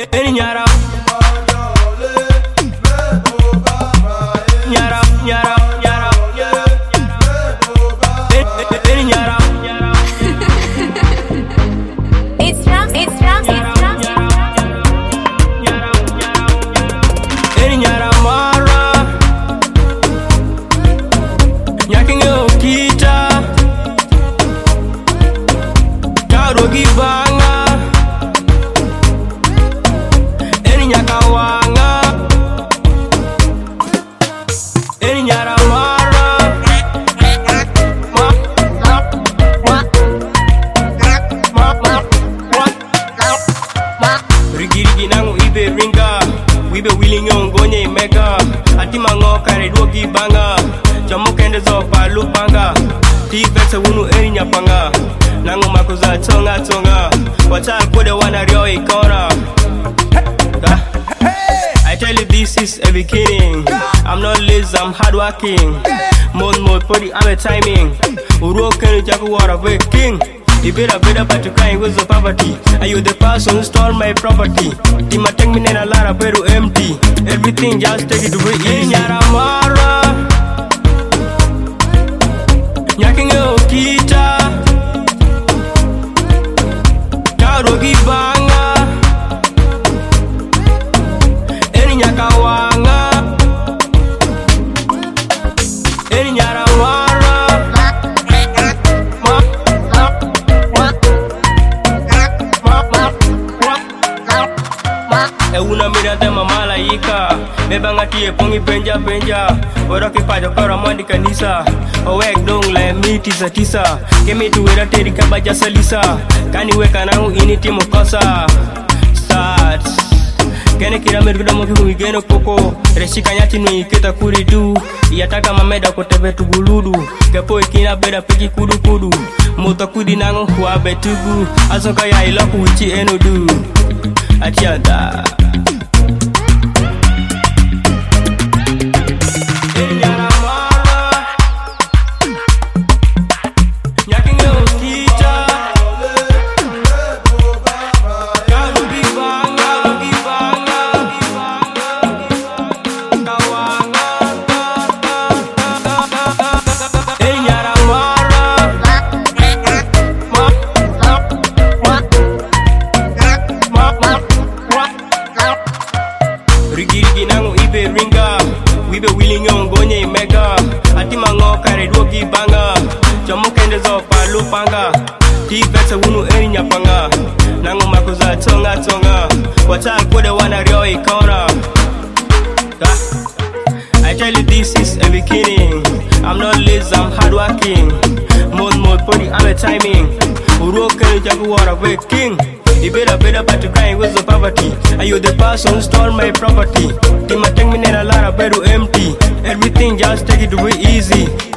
Eni nyara nyara nyara nyara Eni nyara It's Rams. Eni nyara mara Nyakinge okita Karogi banga Eni nyaka wanga Eni nyara mara Rigirigi nangu ibe ringa Wibe willing ngonye imega Ati mango kare duogi banga Chomo kende zo palu panga Ti vetse wunu eni nyapanga Nangu makuza tonga Wacha kode wana rio ikora I tell you this is a beginning I'm not lazy, I'm hardworking More podi I'm a timing Uro kenu jaku wara we king You better but you crying with the poverty Are you the person who stole my property? Tima take me in a lot of beru empty Everything just take it to be easy Nyara mara Nyakinge okita Karogi banga Eni nyaka wanga Eni nyara mara Una mira de mamala yika Beba ngati e pongi penja Oroki pajo kora mwandi kanisa Owek dong le mi tisa Kemi tuwera teri kabaja salisa Kani weka nangu ini timo kosa Start Kene kira merguda moki huigeno koko Reshika nyati nui kita kuridu Iyataka mameda kotebe tuguludu Kepo ikina beda peki kudu Moto kudi nangu huabe tugu Asonka ya iloku uchi enodu Atianda Rigirigi nangu ibe ringa Wibe willing ngonye imega Ati mango kare duogi banga Chomo kende zo palu panga Ti vetse wunu eni nyapanga Nangu makuza tonga Wacha kode wana rio ikora I tell you this is a beginning I'm not lazy, I'm hardworking More podi I'm a timing Uro kenu jagu wara we king You better but you crying with the poverty Are you the person who stole my property? Tima take me in a lot of beru empty Everything just take it to be easy